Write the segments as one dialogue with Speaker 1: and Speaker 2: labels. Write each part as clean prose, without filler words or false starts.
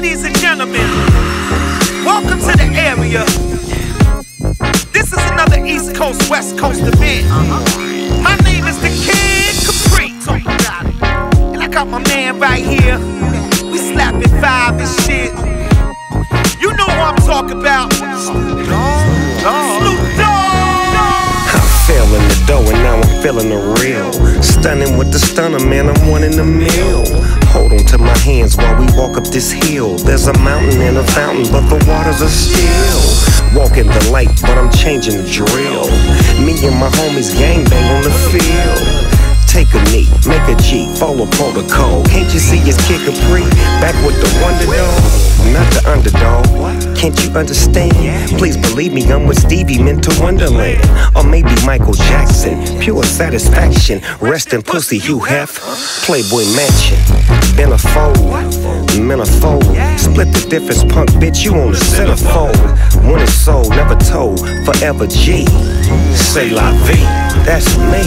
Speaker 1: Ladies and gentlemen, welcome to the area. This is another East Coast, West Coast event. My name is the Kid Capri. And I got my man right here. We slapping 5 and shit. You know who I'm talking about. Snoop Dogg.
Speaker 2: I fell in the dough and now I'm feeling the real. Stunning with the stunner, man, I'm one in a mil. Hold on to my hands while we walk up this hill. There's a mountain and a fountain, but the waters are still. Walking the light, but I'm changing the drill. Me and my homies gangbang on the field. Take a knee, make a G, follow protocol. Can't you see it's Kid Capri, back with the wonder dog? Not the underdog, can't you understand? Please believe me, I'm with Stevie, Mental Wonderland. Or maybe Michael Jackson, pure satisfaction. Rest in pussy, Hugh Hef, Playboy Mansion. Been a fold, manifold. Split the difference, punk bitch, you on the centerfold. When it's sold, never told, forever G. Say la vie, that's me.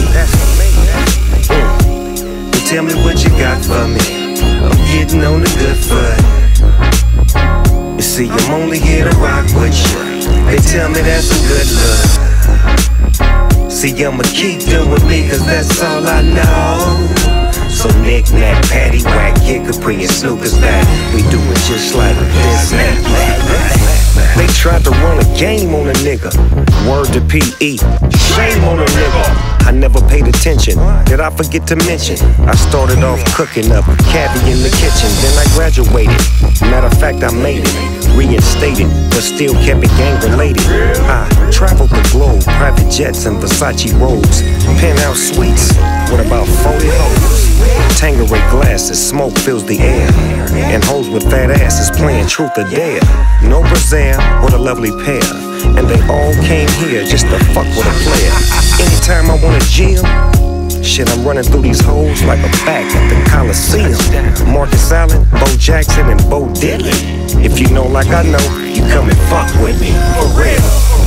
Speaker 2: Tell me what you got for me. I'm getting on the good foot. You see, I'm only here to rock with you. They tell me that's a good look. See, I'ma keep doing me, cause that's all I know. So knick-knack, paddywhack, Kid Capri and Snoop is back. We do it just like this. They tried to run a game on a nigga. Word to P.E. Shame on a nigga. I never paid attention. Did I forget to mention? I started off cooking up cabbie in the kitchen. Then I graduated. Matter of fact, I made it. Reinstated, but still kept it gang related. I traveled the globe, private jets and Versace robes. Penthouse suites with about 40 hoes. Tangeray glasses, smoke fills the air. And hoes with fat asses playing truth or dare. No Brazil, what a lovely pair. And they all came here just to fuck with a player. Anytime I want a gym, shit, I'm running through these hoes like a back at the Coliseum. Marcus Allen, Bo Jackson, and Bo Diddley. If you know like I know, you come and fuck with me, for real.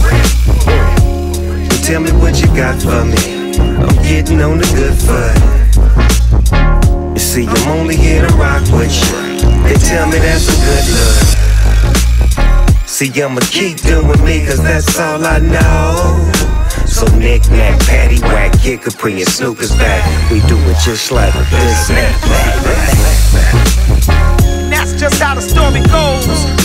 Speaker 2: You tell me what you got for me. I'm getting on the good foot. You see, I'm only here to rock with you. They tell me that's a good look. See, I'ma keep doing me, cause that's all I know. So knick-knack, paddywhack, Kid Capri and Snoop is back. We do it just like this.
Speaker 1: And that's just how the story goes.